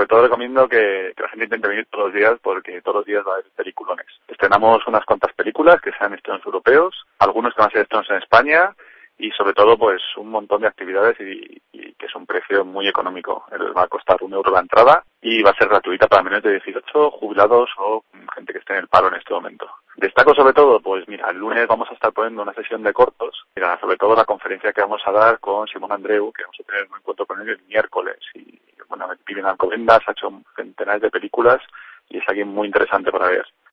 sobre todo recomiendo que la gente intente venir todos los días porque todos los días va a haber peliculones. Estrenamos unas cuantas películas que sean estrenos europeos, algunos que van a ser estrenos en España y sobre todo pues un montón de actividades y que es un precio muy económico. Va a costar €1 la entrada y va a ser gratuita para menores de 18, jubilados o gente que esté en el paro en este momento. Destaco sobre todo, pues mira, el lunes vamos a estar poniendo una sesión de cortos, mira, sobre todo la conferencia que vamos a dar con Simón Andreu, que vamos a tener un encuentro con él el miércoles. Y bueno, vive en Alcobendas, ha hecho centenares de películas y es alguien muy interesante para ver.